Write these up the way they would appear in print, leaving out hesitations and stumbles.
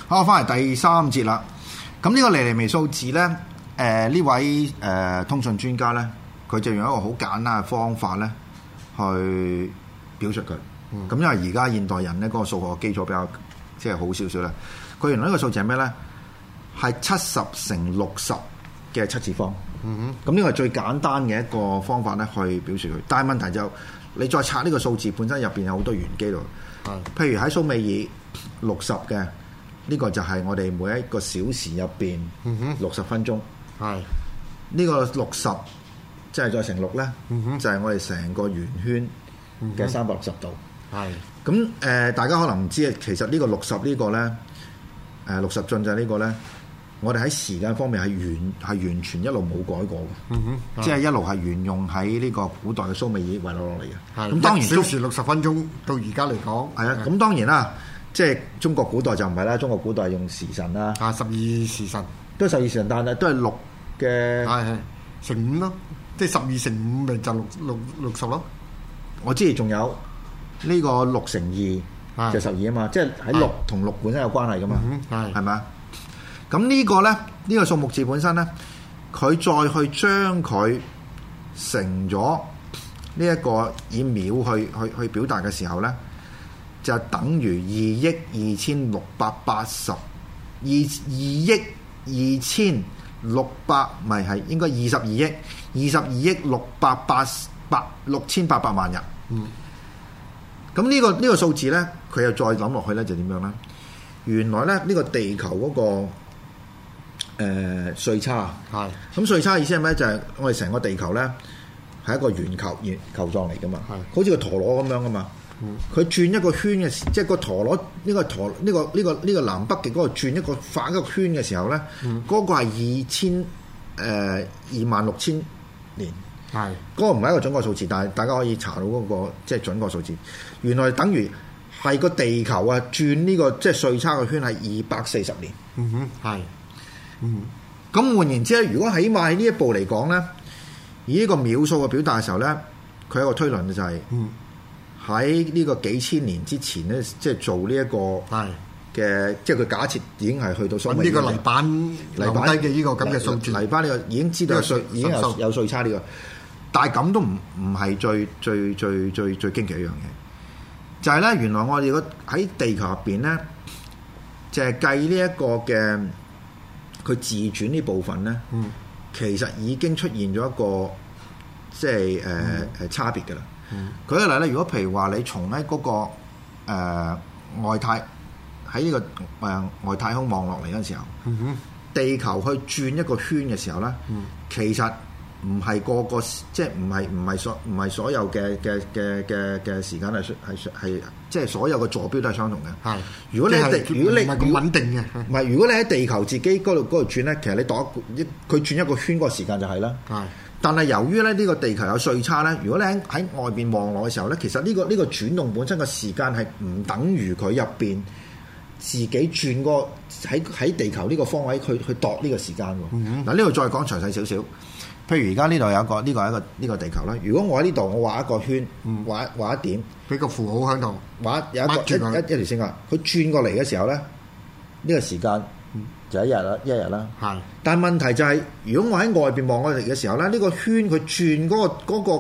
好，翻嚟第三節啦。咁呢個尼尼微數字咧，呢位通訊專家咧，佢就用一個好簡單嘅方法咧，去表述佢。咁因為而家現代人咧，嗰個數學基礎比較即係好少少咧。佢原來呢個數字係咩咧？係70乘60嘅7次方。咁呢個係最簡單嘅一個方法咧，去表示佢。但係問題就你再拆呢個數字本身入邊有好多元機度。譬如喺蘇美爾60嘅。呢個就係我哋每一個小時入邊60分鐘。係呢個60，即係再乘6咧，就係我哋成個圓圈嘅360度。係咁大家可能唔知啊，其實呢個60呢個咧，60進制呢個咧，我哋喺時間方面係完全一路冇改過嘅。即係一路係沿用喺呢個古代嘅蘇美爾遺留落嚟嘅。咁當然小時60分鐘到而家嚟講， 係啊。咁當然啦。即係中國古代就唔係啦，中國古代係用時辰啦，12時辰都係12時辰，但係都係6嘅乘5咯，即係12乘5咪就60咯。 我知仲有呢個6乘2就12啊嘛，即係喺6同6本身有關係噶嘛，係咪啊？咁呢個咧，呢個數目字本身咧，佢再去將佢乘咗呢一個以秒去表達嘅時候咧。就等於2億2680咪係應該22億6800萬人。咁呢個數字咧，佢又再諗落去咧，就點樣咧？原來咧呢個地球嗰個歲差，咁歲差意思係咩？就係我哋成個地球咧係一個圓球狀嚟噶嘛，好似個陀螺咁樣噶嘛。佢轉一個圈嘅時，即係個陀螺呢個南北極嗰個轉一個反一個圈嘅時候咧，嗰個係26000年。係嗰個唔係一個準確數字，但係大家可以查到嗰個即係準確數字。原來等於係個地球啊轉呢個即係歲差嘅圈係240年。係。咁換言之咧，如果起碼喺呢一步嚟講咧，以呢個秒數嘅表達嘅時候咧，佢有一個推論嘅就係。喺呢個幾千年之前咧，即係做呢一個嘅，即係佢假設已經係去到蘇美爾呢個泥板留低嘅呢個咁嘅數字，泥板呢個已經知道已經有歲差呢個，但係咁都唔係最驚奇一樣嘢，就係咧原來我哋喺地球入邊咧，就係計呢一個嘅佢自轉呢部分咧，其實已經出現咗一個即係差別㗎啦。舉個例咧，如果譬如話你從喺嗰個外太喺呢個外太空望落嚟嗰陣時候，地球去轉一個圈嘅時候咧，其實唔係個即係唔係所有嘅時間係即係所有嘅坐標都係相同嘅。係如果你唔係咁穩定嘅，唔係如果你喺地球自己嗰度轉咧，其實你佢轉一個圈嗰個時間就係啦。係。但係由於咧呢個地球有歲差咧，如果你喺外邊望落嘅時候咧，其實呢個轉動本身嘅時間係唔等於佢入邊自己轉個喺地球呢個方位去度呢個時間喎。嗱呢度再講詳細少少，譬如而家呢度有一個呢個係呢個地球啦。如果我喺呢度我畫一個圈，畫一點，俾個符號喺度，畫有一個一條線啊。佢轉過嚟嘅時候咧，呢個時間。就一日啦，係。但係問題就係，如果我喺外邊望過嚟嘅時候咧，呢個圈佢轉嗰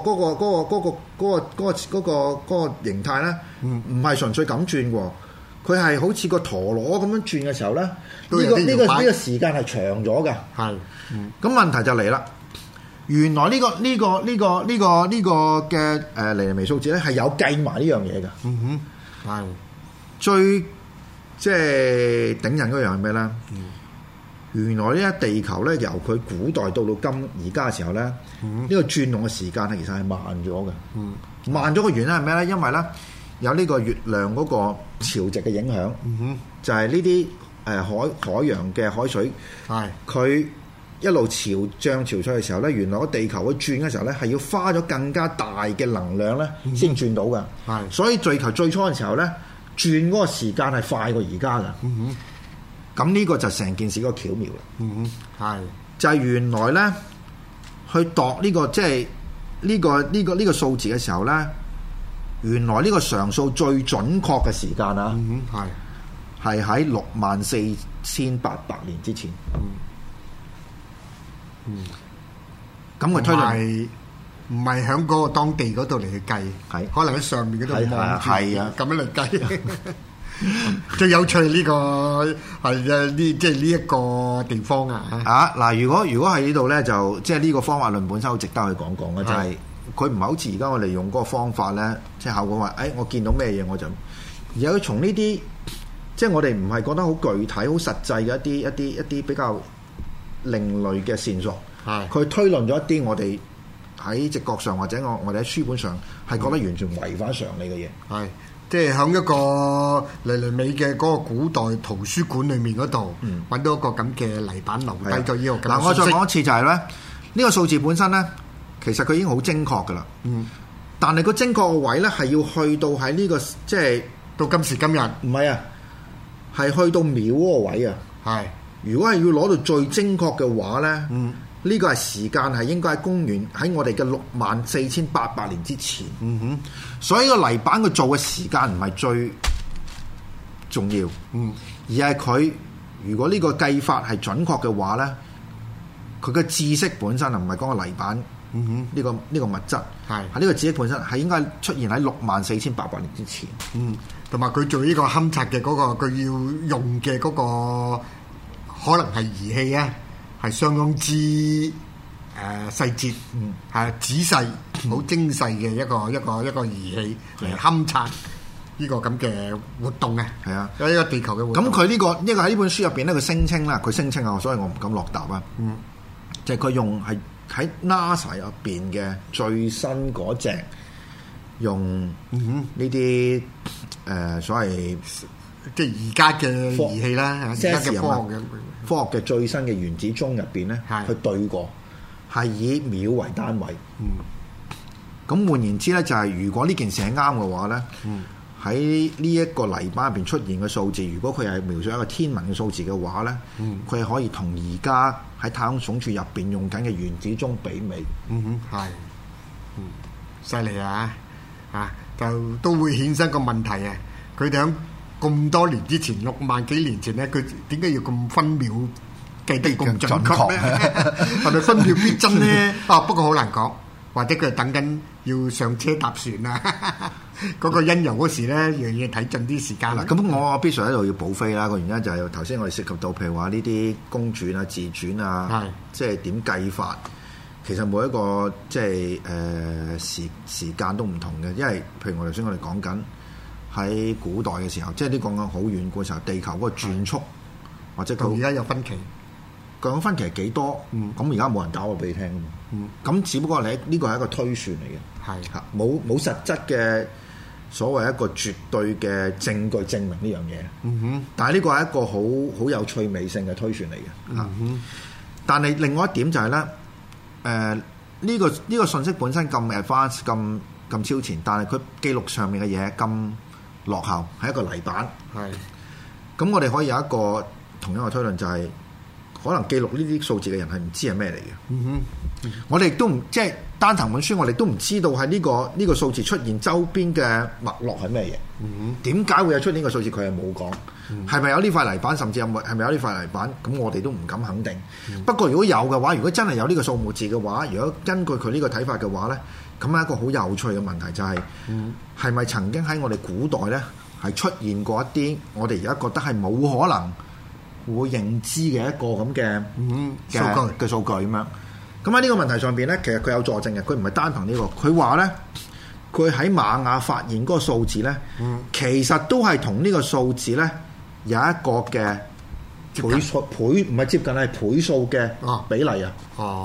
個形態咧，唔係純粹咁轉喎，佢係好似個陀螺咁樣轉嘅時候咧，呢個時間係長咗嘅。係。咁問題就嚟啦，原來呢個嘅尼尼微數字咧係有計埋呢樣嘢嘅。係。最即係頂人嗰樣係咩咧？原來呢一地球咧，由佢古代到而家嘅時候咧，呢個轉動嘅時間係其實係慢咗嘅。慢咗嘅原因係咩咧？因為咧有呢個月亮嗰個潮汐嘅影響，就係呢啲海洋嘅海水，佢一路漲潮出嘅時候咧，原來個地球去轉嘅時候咧，係要花咗更加大嘅能量咧先轉到嘅。所以地球最初嘅時候咧，轉嗰個時間係快過而家嘅。咁呢個就成件事嗰個巧妙啦。就係原來咧，去度呢個即係呢個數字嘅時候咧，原來呢個常數最準確嘅時間啊， 係喺64,800年之前。咁佢推論唔係喺嗰個當地嗰度嚟去計， 係可能喺上面嗰度望住， 係啊， 咁樣嚟計。最有趣呢個係呢，即係呢一個地方啊！ 嗱，如果喺呢度咧，就即係呢個方法論本身好值得去講講嘅，就係佢唔係好似而家我哋用嗰個方法咧，即係效果話，我見到咩嘢我就，而係佢從呢啲，即係我哋唔係覺得好具體、好實際嘅一啲比較另類嘅線索，佢推論咗一啲我哋喺直覺上或者我哋喺書本上係覺得完全違反常理嘅嘢， 係即係喺一個嚟嚟尾嘅嗰個古代圖書館裏面嗰度揾到一個咁嘅泥板留低咗呢個咁嘅信息。 我再講一次就係咧，呢個數字本身咧，其實佢已經好精確噶啦。但係個精確嘅位咧係要去到喺呢個即係到今時今日， 唔係啊，係去到秒嗰個位啊。係，如果係要攞到最精確嘅話咧，呢個係時間係應該喺公元喺我哋嘅64,800年之前。所以個泥板佢做嘅時間唔係最重要，而係佢如果呢個計法係準確嘅話咧，佢嘅知識本身唔係講個泥板呢個物質，係呢個知識本身係應該出現喺64,800年之前。 同埋佢做呢個勘察嘅嗰個佢要用嘅嗰個可能係儀器啊，係相當之細節，係仔細、好精細嘅一個儀器嚟勘察呢個咁嘅活動啊。係啊，有一個地球嘅活動。咁佢呢個喺呢本書入邊咧，佢聲稱啦，所以我唔敢落答啊。就係佢用係喺 NASA 入邊嘅最新嗰隻用呢啲所謂即係而家嘅儀器啦，而家嘅科學嘅最新嘅原子鐘入邊咧，去對過，係以秒為單位。咁換言之咧，就係如果呢件事係啱嘅話咧，喺呢一個泥板入邊出現嘅數字，如果佢係描述一個天文嘅數字嘅話咧，佢係可以同而家喺太空總署入邊用緊嘅原子鐘媲美。係，犀利啊！就都會衍生個問題啊！佢哋喺咁多年之前，6萬幾年前咧，佢點解要咁分秒計得咁準確咧？係咪分秒必爭咧？不過好難講，或者佢係等緊要上車搭船啊！嗰個因由嗰時咧，樣嘢睇盡啲時間啦。咁我必須喺度要補飛啦。個原因就係頭先我哋涉及到，譬如話呢啲公轉啊、自轉啊，即係點計法。其實每一個即係時間都唔同嘅，因為譬如頭先我哋講緊喺古代嘅時候，即係啲講緊好遠古時候，地球嗰個轉速或者佢而家有分歧，講分歧係幾多？咁而家冇人打我俾你聽。咁只不過你呢個係一個推算嚟嘅，係嚇冇實質嘅所謂一個絕對嘅證據證明呢樣嘢。但係呢個係一個好有趣味性嘅推算嚟嘅。但係另外一點就係咧。呢個信息本身咁 advanced 咁超前，但係佢記錄上面嘅嘢咁落後，係一個泥板。係。咁我哋可以有一個同樣嘅推論，就係可能記錄呢啲數字嘅人係唔知係咩嚟嘅。我哋亦都唔即係單憑本書，我哋都唔知道係呢個數字出現周邊嘅脈絡係咩嘢。點解會有出呢個數字？佢係冇講。係咪有呢塊泥板？甚至係咪有呢塊泥板？咁我哋都唔敢肯定。不過如果有嘅話，如果真係有呢個數目字嘅話，如果根據佢呢個睇法嘅話咧，咁係一個好有趣嘅問題，就係係咪曾經喺我哋古代咧係出現過一啲我哋而家覺得係冇可能會認知嘅一個咁嘅數據咁樣？咁喺呢個問題上邊咧，其實佢有佐證嘅，佢唔係單憑呢個。佢話咧，佢喺瑪雅發現嗰個數字咧，其實都係同呢個數字咧。有一個嘅倍數唔係接近係倍數嘅比例啊！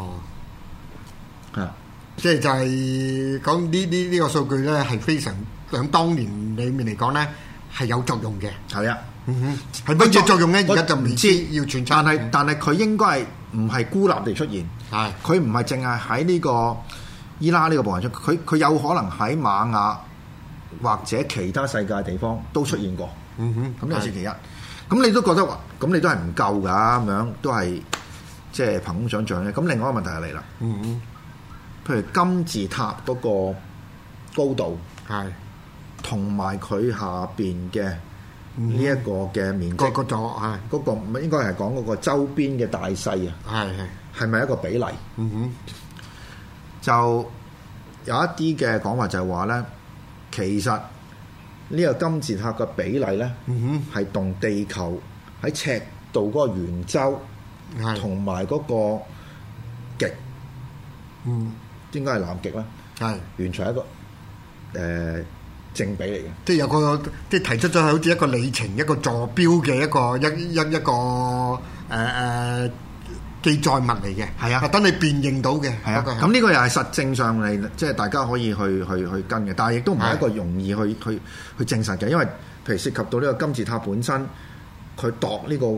即係就係講呢個數據咧，係非常喺當年裡面嚟講咧係有作用嘅。係啊，係乜嘢作用咧？而家就唔知要傳唱。但係佢應該係唔係孤立地出現？係佢唔係淨係喺呢個伊拉呢個部分出，佢有可能喺瑪雅或者其他世界地方都出現過。咁呢個係其一。咁你都覺得話，咁你都係唔夠㗎，咁樣都係即係憑空想像咧。咁另外一個問題就嚟啦。譬如金字塔嗰個高度，係同埋佢下邊嘅呢一個嘅面積， 個座係嗰個唔應該係講嗰個周邊嘅大細啊，係咪一個比例？就有一啲嘅講法就係話咧，其實呢個金字塔嘅比例咧，係同地球喺赤道嗰個圓周同埋嗰個極，應該係南極啦，完全係一個正比嚟嘅。即係有個即係提出咗好似一個里程、一個坐標嘅一個記載物嚟嘅。係啊，等你辨認到嘅。係啊，咁呢個又係實證上嚟，即係大家可以去跟嘅，但係亦都唔係一個容易去證實嘅，因為譬如涉及到呢個金字塔本身，佢度呢個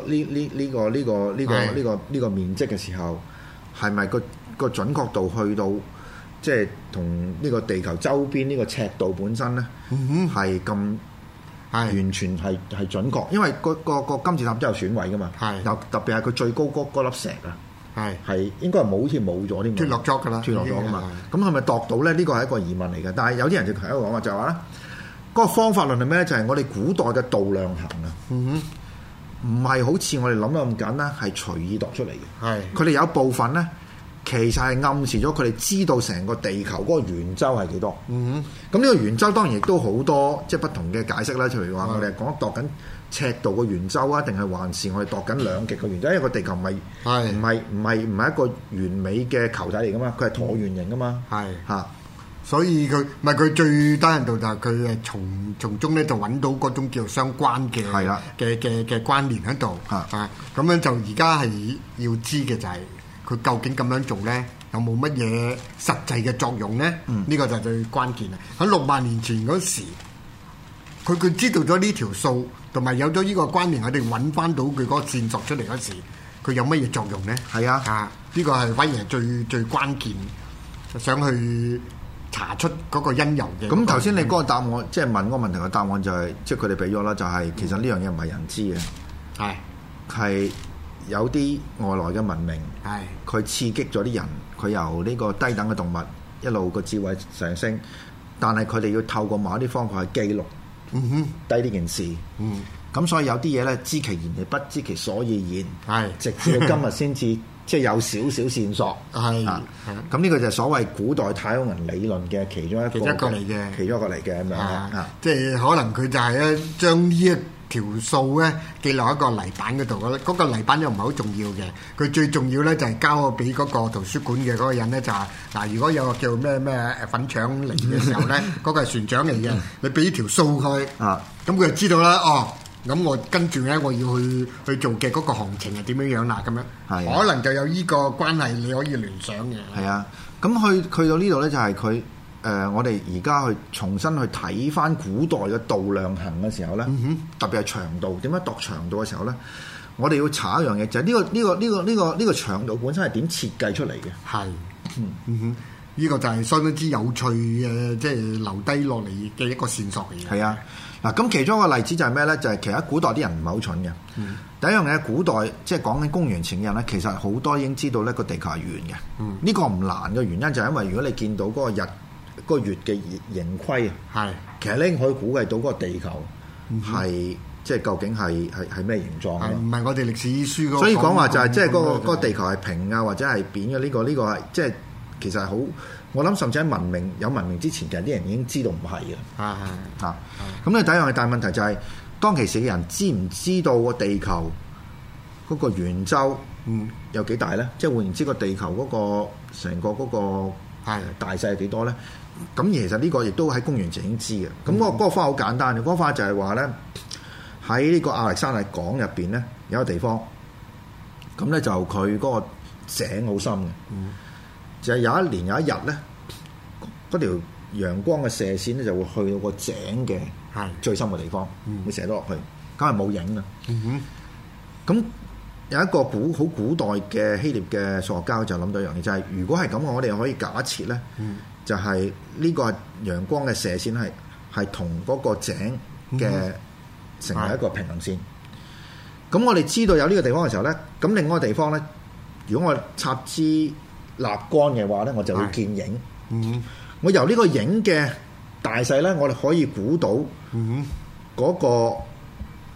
面積嘅時候，係咪個準確度去到即係同呢個地球周邊呢個赤道本身咧，係咁完全係準確，因為個金字塔都有損毀噶嘛，特別係佢最高嗰粒石啊，係應該係好似冇咗啲脫落咗噶啦，脫落咗噶嘛，咁係咪度到咧？呢個係一個疑問嚟嘅，但係有啲人就喺度講話就係話咧，嗰個方法論係咩咧？就係我哋古代嘅度量衡啊，唔係好似我哋諗得咁簡單，係隨意度出嚟嘅，佢哋有部分咧。其實係暗示咗佢哋知道成個地球嗰個圓周係幾多。咁呢個圓周當然亦都好多即係不同嘅解釋啦。譬如話我哋係講度緊赤道嘅圓周啊，定係還是我哋度緊兩極嘅圓周？因為個地球唔係一個完美嘅球體嚟噶嘛，佢係橢圓形噶嘛。所以佢最低限度就係佢從中咧就揾到嗰種叫相關嘅關聯喺度。咁樣就而家係要知嘅就係。佢究竟咁樣做咧，有冇乜嘢實際嘅作用咧？呢個就係最關鍵啦。喺6萬年前嗰時，佢知道咗呢條數，同埋有咗呢個關聯，我哋揾翻到佢嗰個線索出嚟嗰時，佢有乜嘢作用咧？係啊，呢個係反而係最關鍵，想去查出嗰個因由嘅。咁頭先你嗰個答案，即係問嗰個問題嘅答案就係，即係佢哋俾咗啦，就係其實呢樣嘢唔係人知嘅，係。有啲外來嘅文明，佢刺激咗啲人，佢由呢個低等嘅動物一路個智慧上升，但係佢哋要透過某一啲方法去記錄低呢件事。咁所以有啲嘢咧，知其然而不知其所以然，直至到今日先至即係有少少線索。咁呢個就係所謂古代太空人理論嘅其中一個嚟嘅，其中一個嚟嘅咁樣。即係可能佢就係咧將呢一條數咧記落一個泥板嗰度，嗰個泥板又唔係好重要嘅，佢最重要咧就係交俾嗰個圖書館嘅嗰個人咧就係嗱，如果有個叫咩粉腸嚟嘅時候咧，嗰個係船長嚟嘅，你俾條數佢，咁佢就知道啦。哦，咁我跟住咧我要去做嘅嗰個行程係點樣樣啦，咁樣可能就有呢個關係，你可以聯想嘅。係啊，咁去到呢度咧就係佢。我哋而家去重新去睇翻古代嘅度量衡嘅時候咧，特別係長度，點樣度長度嘅時候咧，我哋要查一樣嘢，就係呢個長度本身係點設計出嚟嘅？係，呢個就係相當之有趣嘅，即係留低落嚟嘅一個線索嚟嘅。係啊，嗱，咁其中一個例子就係咩咧？就係其實古代啲人唔係好蠢嘅。第一樣嘢，古代即係講緊公元前嘅人咧，其實好多已經知道呢個地球係圓嘅。呢個唔難嘅原因就係因為如果你見到嗰個月嘅盈虧啊，其實咧可以估計到嗰個地球係即係究竟係咩形狀啊？唔係我哋歷史書嗰個。所以講話就係即係嗰個地球係平啊，或者係扁嘅呢個係即係其實係好。我諗甚至喺有文明之前，其實啲人已經知道唔係嘅。咁咧第一樣係大問題就係當其時嘅人知唔知道個地球嗰個圓周有幾大咧？即係換言之，個地球嗰個成個嗰個大細係幾多咧？咁其實呢個亦都喺公元前已經知嘅。咁嗰個方法好簡單嘅，嗰個方法就係話咧，喺呢個亞歷山大港入邊咧有一個地方，咁咧就佢嗰個井好深嘅，就係有一年有一日咧，嗰條陽光嘅射線咧就會去到個井嘅最深嘅地方，會射到落去，咁係冇影啊。咁有一個好古代嘅希臘嘅數學家就諗到一樣嘢，就係如果係咁，我哋可以假設咧。就係呢個陽光嘅射線係同嗰個井嘅成為一個平衡線。咁我哋知道有呢個地方嘅時候咧，咁另外一個地方咧，如果我插支蠟桿嘅話咧，我就會見影。我由呢個影嘅大細咧，我哋可以估到嗰個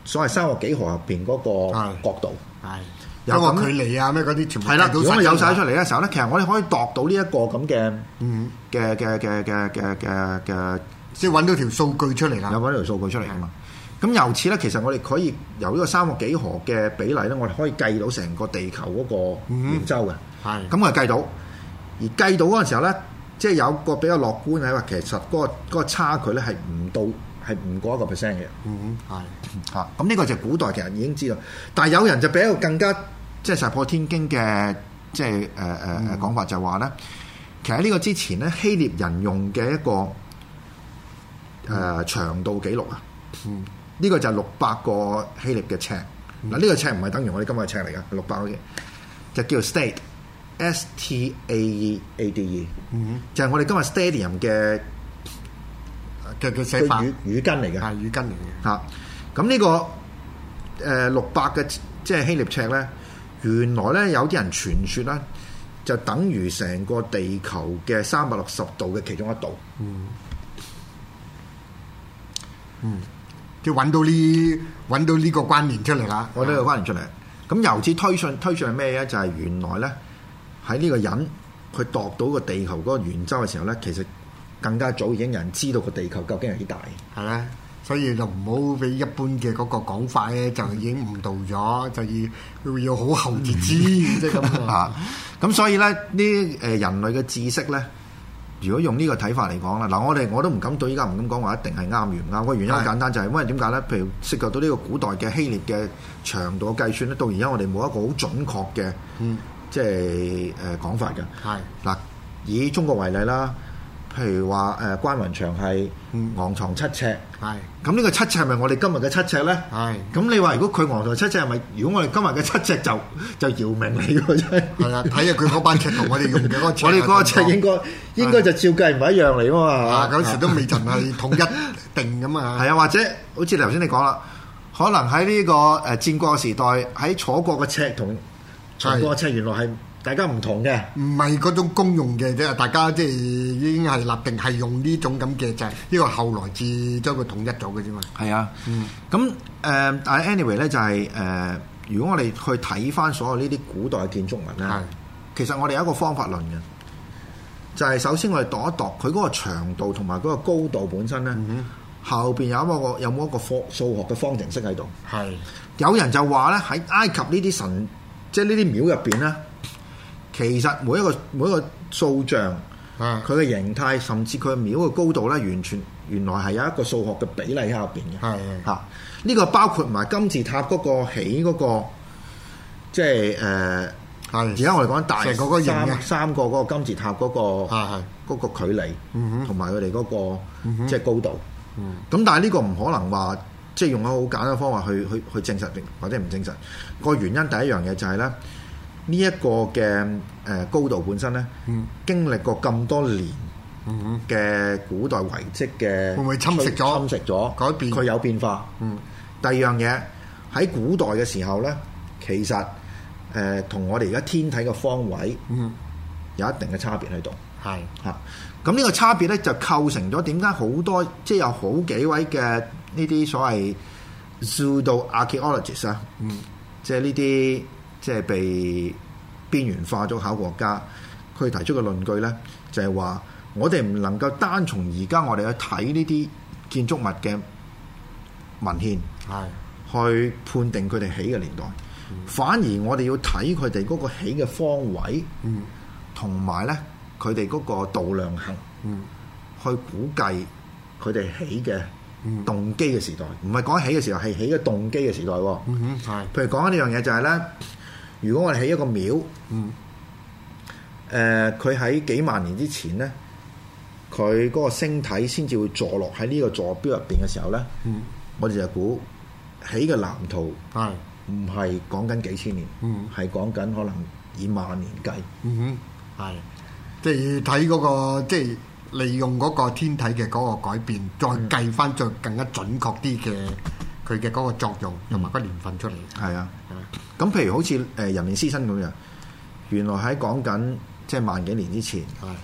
所謂三個幾何入邊嗰個角度， 係有個距離啊咩嗰啲全部係啦。 如果我有晒出嚟嘅時候咧，其實我哋可以度到呢一個咁嘅即係揾到條數據出嚟啦。 有揾到條數據出嚟㗎嘛？咁由此咧，其實我哋可以由呢個三個幾何嘅比例咧，我哋可以計到成個地球嗰個圓周嘅。係咁我哋計到，而計到嗰陣時候咧，即係有個比較樂觀嘅話，其實嗰個差距咧係唔過1%嘅。係嚇。咁呢個就古代其實已經知道，但係有人就比一個更加即係石破天驚嘅即係講法，就係話咧，其實呢個之前咧希臘人用嘅一個長度記錄啊。呢個就係600個希臘嘅尺，嗱呢個尺唔係等於我哋今日嘅尺嚟噶，600嘅就叫 Staede，S-T-A-E-A-D-E， 就係我哋今日 stadium 嘅寫法語根嚟嘅，係語根嚟嘅嚇。咁呢個600嘅即係希臘尺咧，原來咧有啲人傳說咧，就等於成個地球嘅360度嘅其中一度。 即係揾到呢個關聯出嚟啦， 揾到呢個關聯出嚟。咁由此推算係咩咧？就係原來咧喺呢個人佢度到個地球嗰個圓周嘅時候咧，其實更加早已經有人知道個地球究竟係幾大。 係啦，所以就唔好俾一般嘅嗰個講法咧，就已經誤導咗，就要好後至知，即係咁啊。 咁所以咧，呢人類嘅知識咧。如果用呢個睇法嚟講啦，嗱我都唔敢到依家唔敢講話一定係啱與唔啱。個原因好簡單，就係因為點解咧？譬如涉及到呢個古代嘅希臘嘅長度嘅計算咧，到而家我哋冇一個好準確嘅，即係講法嘅。係嗱，以中國為例啦，譬如話關雲長係昂藏7尺，係咁呢個7尺係咪我哋今日嘅7尺咧？係咁你話如果佢昂藏7尺係咪？如果我哋今日嘅7尺就姚明嚟㗎真係。係啊，睇下佢嗰班尺同我哋用嘅嗰個尺，我哋嗰個尺應該就照計唔係一樣嚟㗎嘛。 嗰時都未曾係統一定㗎嘛。 係啊，或者好似頭先你講啦，可能喺呢個戰國時代喺楚國嘅尺同秦國嘅尺原來係大家唔同嘅， 唔係嗰種公用嘅啫，大家即係已經係立定係用呢種咁嘅尺，呢個後來至將佢統一咗嘅啫嘛。係啊，咁但係 anyway 咧就係如果我哋去睇翻所有呢啲古代嘅建築物咧，其實我哋有一個方法論嘅，就係首先我哋度一度佢嗰個長度同埋嗰個高度本身咧，後邊有冇一個數學嘅方程式喺度？係有人就話咧喺埃及呢啲神，即係呢啲廟入邊咧。其實每一個塑像，佢嘅形態，甚至佢嘅廟嘅高度咧，原來係有一個數學嘅比例喺入邊嘅。係嚇，呢個包括埋金字塔嗰個起嗰個，即係而家我哋講大三個嗰個金字塔嗰個距離，同埋佢哋嗰個即係高度。咁但係呢個唔可能話即係用一個好簡單嘅方法去證實或者唔證實。個原因第一樣嘢就係咧。呢一個嘅高度本身咧，經歷過咁多年嘅古代遺跡嘅，會唔會侵蝕咗改變？佢有變化。第二樣嘢喺古代嘅時候咧，其實同我哋而家天體嘅方位有一定嘅差別喺度。係嚇，咁呢個差別咧就構成咗點解好多即係有好幾位嘅呢啲所謂 pseudo-archaeologists 啊，即係呢啲。即係被邊緣化咗考古學家，佢提出嘅論據咧，就係話我哋唔能夠單從而家我哋去睇呢啲建築物嘅文獻，去判定佢哋起嘅年代，反而我哋要睇佢哋嗰個起嘅方位，同埋咧佢哋嗰個度量衡，去估計佢哋起嘅動機嘅時代，唔係講起嘅時代，係起嘅動機嘅時代。係，譬如講緊呢樣嘢就係咧。如果我哋起一個廟，佢喺幾萬年之前咧，佢嗰個星體先至會坐落喺呢個座標入邊嘅時候咧，我哋就估起嘅藍圖唔係講緊幾千年，係講緊可能以萬年計。係，即係睇嗰個，即係利用嗰個天體嘅嗰個改變，再計翻再更加準確啲嘅佢嘅嗰個作用同埋個年份出嚟。係啊。咁譬如好似人面獅身咁樣，原來喺講緊即係萬幾年之前，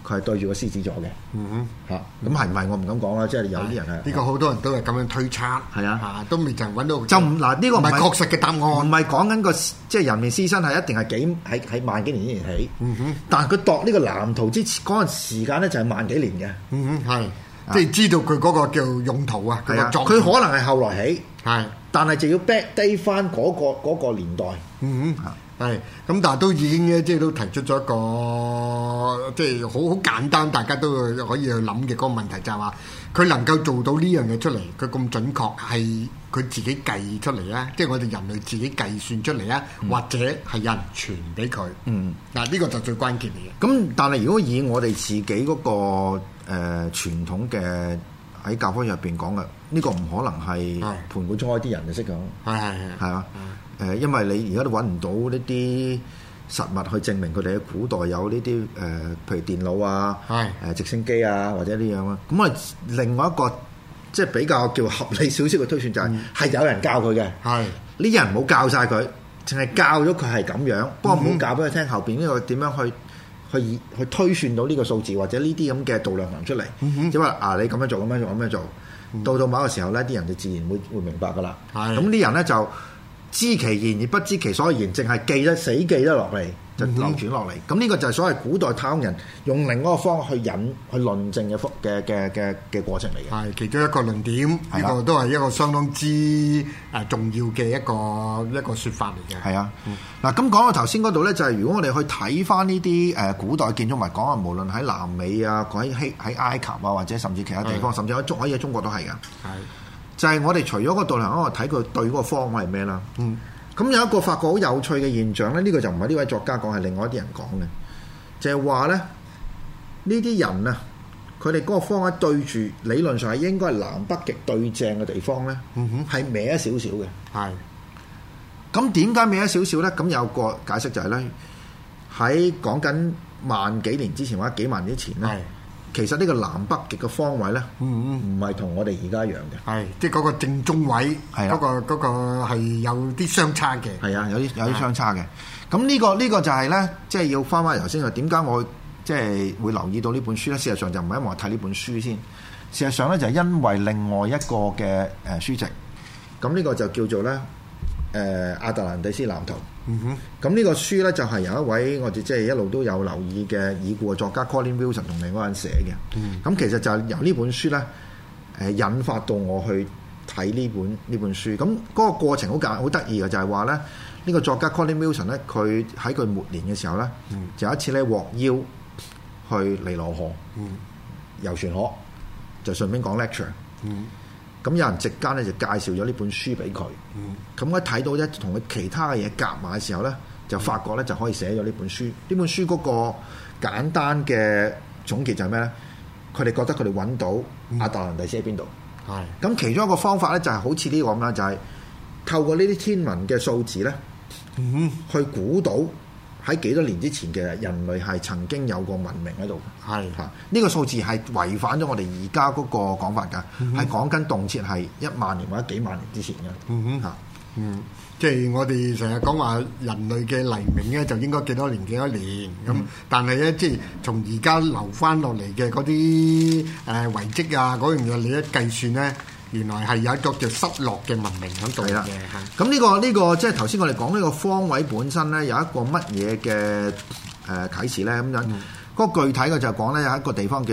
佢係對住個獅子座嘅。咁係唔係我唔敢講啦，即係有啲人係呢個好多人都係咁樣推測。 係啊， 都未曾揾到。 就唔嗱呢個唔係確實嘅答案， 唔係講緊個即係人面獅身係一定係喺萬幾年之前起。但係佢度呢個藍圖之前嗰陣時間咧就係萬幾年嘅。 係。即係知道佢嗰個叫用途啊，佢可能係後來起，但係就要 back date 翻嗰個年代。 係咁，但係都已經咧，即係都提出咗一個即係好簡單，大家都可以去諗嘅嗰個問題，就係話佢能夠做到呢樣嘢出嚟，佢咁準確係佢自己計出嚟啊，即係我哋人類自己計算出嚟啊，或者係有人傳俾佢。嗱呢個就最關鍵嚟嘅。 咁但係如果以我哋自己嗰個傳統嘅喺教科書入邊講嘅，呢個唔可能係盤古初開啲人就識講。係啊。因為你而家都揾唔到呢啲實物去證明佢哋喺古代有呢啲譬如電腦啊、直升機啊或者呢樣啊。咁啊，另外一個即係比較叫合理少少嘅推算就係有人教佢嘅。呢啲人唔好教晒佢，淨係教咗佢係咁樣，不過唔好教俾佢聽後邊呢個點樣去推算到呢個數字或者呢啲咁嘅度量衡出嚟。即係話你咁樣做咁樣做咁樣做，到某個時候咧，啲人就自然會明白噶啦。咁啲人咧就知其言而不知其所以言，淨係死記得落嚟就流傳落嚟。咁呢個就係所謂古代太空人用另一個方法去論證嘅過程嚟嘅。 係其中一個論點，呢個都係一個相當之重要嘅一個説法嚟嘅。 係啊，嗱咁講到頭先嗰度咧，就係如果我哋去睇翻呢啲古代建築物，講啊，無論喺南美啊，喺埃及啊，或者甚至其他地方，甚至喺中國都係㗎。就係我哋除咗個度量衡，我睇佢對嗰個方位係咩啦。咁有一個發覺好有趣嘅現象咧，呢個就唔係呢位作家講，係另外一啲人講嘅，就係話咧呢啲人啊，佢哋嗰個方位對住理論上係應該係南北極對正嘅地方咧，係歪一少少嘅。咁點解歪一少少咧？咁有個解釋就係咧，喺講緊萬幾年之前或者幾萬年之前咧。其實呢個南北極嘅方位咧，唔係同我哋而家一樣嘅， 即係嗰個正中位，嗰個係有啲相差嘅。 係啊，有啲相差嘅。咁呢個就係咧，即係要翻翻頭先啊。點解我即係會留意到呢本書咧？事實上就唔係因為我睇呢本書先，事實上咧就係因為另外一個嘅書籍。咁呢個就叫做咧亞特蘭蒂斯藍圖。咁呢個書咧就係由一位我哋即係一路都有留意嘅已故嘅作家 Colin Wilson 同另外一個人寫嘅。咁其實就係由呢本書咧引發到我去睇呢本書。咁嗰個過程好得意嘅，就係話咧呢個作家 Colin Wilson 咧，佢喺佢末年嘅時候咧，就有一次咧獲邀去尼羅河遊船河，就順便講 lecture。咁有人席間咧就介紹咗呢本書俾佢，咁我睇到咧同佢其他嘅嘢夾埋嘅時候咧，就發覺咧就可以寫咗呢本書。呢本書嗰個簡單嘅總結就係咩咧？佢哋覺得佢哋揾到亞特蘭蒂斯喺邊度。咁其中一個方法咧就係好似呢個咁啦，就係透過呢啲天文嘅數字咧，去估到喺幾多年之前嘅人類係曾經有個文明喺度。呢個數字係違反咗我哋而家嗰個講法㗎，係講緊動輒係1萬年或者幾萬年之前嘅。 即係我哋成日講話人類嘅黎明咧，就應該幾多年咁。但係咧，即係從而家留翻落嚟嘅嗰啲遺跡啊，嗰樣嘢你一計算咧，原來係有一個叫失落嘅文明喺度嘅。 咁呢個即係頭先我哋講呢個方位本身咧，有一個乜嘢嘅啟示咧？咁樣嗰個具體嘅就講咧，有一個地方叫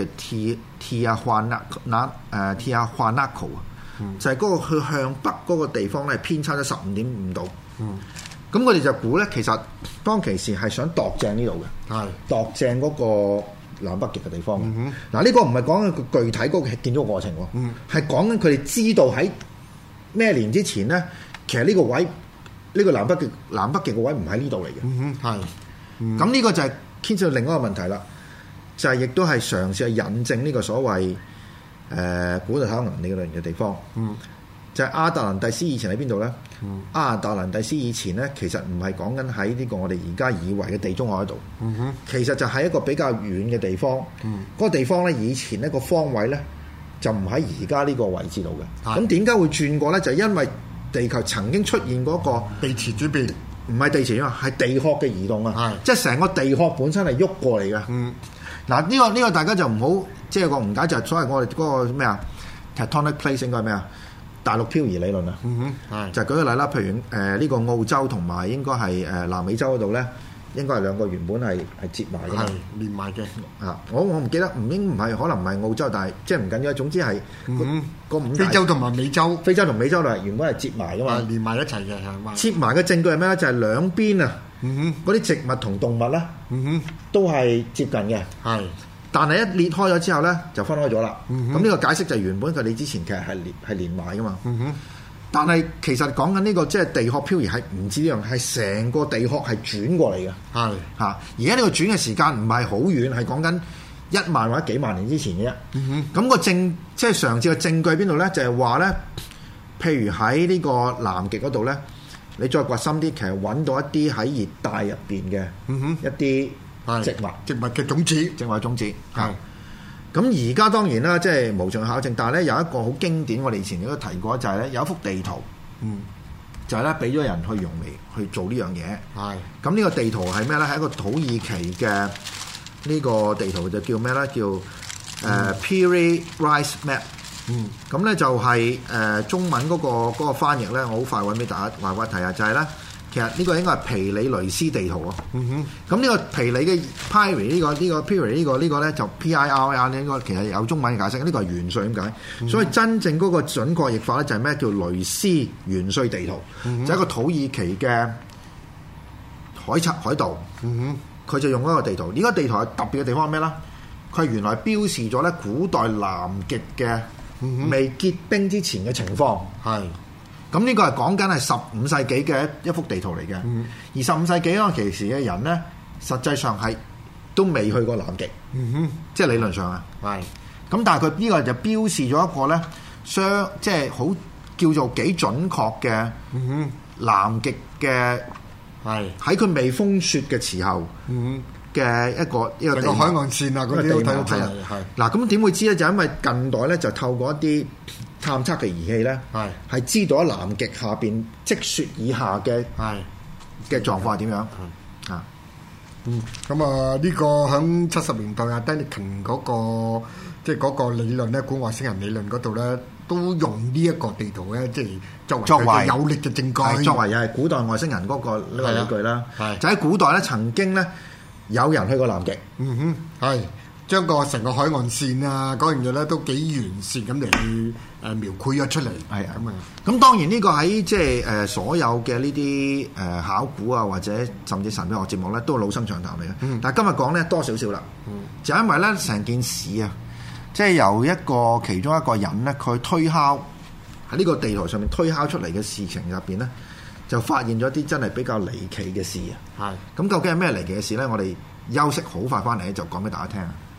Tiahuanaco。就係嗰個去向北嗰個地方咧，偏差咗15.5度。咁我哋就估咧，其實當其時係想度正呢度嘅，度正嗰個南北極嘅地方。嗱，呢個唔係講緊具體嗰個建築過程喎，係講緊佢哋知道喺咩年之前咧，其實呢個位呢個南北極嘅位唔喺呢度嚟嘅。咁呢個就係牽涉到另一個問題啦，就係亦都係嘗試去引證呢個所謂古代太空人呢個類型嘅地方，就係亞特蘭蒂斯以前喺邊度咧？亞特蘭蒂斯以前咧，其實唔係講緊喺呢個我哋而家以為嘅地中海度，其實就係一個比較遠嘅地方。嗰個地方咧，以前呢個方位咧就唔喺而家呢個位置度嘅。咁點解會轉過咧？就係因為地球曾經出現嗰個地磁轉變， 唔係地磁啊，係地殼嘅移動啊，即係成個地殼本身係喐過嚟嘅。 嗱，呢個大家就唔好即係個誤解，就係所謂我哋嗰個咩啊 tectonic plate 應該係咩啊？大陸漂移理論啊，就舉個例啦，譬如呢個澳洲同埋應該係南美洲嗰度咧，應該係兩個原本係接埋嘅， 連埋嘅。 我唔記得，唔係可能唔係澳洲，但係即係唔緊要，總之係個五非洲同埋美洲， 非洲同美洲就係原本係接埋噶嘛， 連埋一齊嘅係嘛？ 接埋嘅證據係咩咧？就係兩邊啊，嗰啲植物同動物咧，都係接近嘅。係。但係一裂開咗之後咧，就分開咗啦。咁呢個解釋就係原本佢哋之前其實係連埋噶嘛。但係其實講緊呢個即係地殼漂移係唔止呢樣，係成個地殼係轉過嚟嘅。係嚇，而家呢個轉嘅時間唔係好遠，係講緊1萬或者幾萬年之前嘅啫。咁個即係上次嘅證據邊度咧？就係話咧，譬如喺呢個南極嗰度咧，你再掘深啲，其實揾到一啲喺熱帶入邊嘅一啲植物嘅種子， 係。咁而家當然啦，即係無從考證，但係咧有一個好經典，我哋以前都提過，就係咧有一幅地圖，就係咧俾咗人去用嚟去做呢樣嘢。係。咁呢個地圖係咩咧？係一個土耳其嘅呢個地圖，就叫咩咧？叫Piri Reis Map。咁咧就係中文嗰個翻譯咧，我好快揾俾大家睇下，就係咧。其實呢個應該係皮里雷斯地圖啊。咁呢個皮里嘅 Piri 呢個 Piri 呢個咧就 PIR 呢個其實有中文嘅解釋，呢個係元帥咁解。所以真正嗰個準確譯法咧就係咩？叫雷斯元帥地圖，就係一個土耳其嘅海盜。佢就用嗰個地圖。呢個地圖係特別嘅地方係咩咧？佢係原來標示咗咧古代南極嘅未結冰之前嘅情況。係。咁呢個係講緊係15世紀嘅一幅地圖嚟嘅，而15世紀嗰陣時嘅人咧，實際上係都未去過南極，即係理論上啊。係。咁但係佢呢個就標示咗一個咧，即係好叫做幾準確嘅南極嘅，係喺佢未風雪嘅時候嘅一個地海岸線啊，嗰啲都睇到出嚟。係。 嗱，咁點會知咧？就因為近代咧就透過一啲探測嘅儀器咧，係知道喺南極下邊積雪以下嘅狀況係點樣啊？ 咁啊，呢個響70年代啊 Deniken 嗰個即係嗰個理論咧，古外星人理論嗰度咧，都用呢一個地圖咧，即係作為有力嘅證據， 作為又係古代外星人嗰個呢個理據啦。就喺古代咧，曾經咧有人去過南極。 係。將個成個海岸線啊嗰樣嘢咧都幾完善咁嚟去描繪咗出嚟，係啊咁啊。咁當然呢個喺即係所有嘅呢啲考古啊或者甚至神秘學節目咧都係老生常談嚟嘅。但係今日講咧多少少啦，就因為咧成件事啊，即係由其中一個人咧，佢推敲喺呢個地圖上面推敲出嚟嘅事情入邊咧，就發現咗啲真係比較離奇嘅事啊。係。咁究竟係咩離奇嘅事咧？我哋休息好快翻嚟就講俾大家聽啊！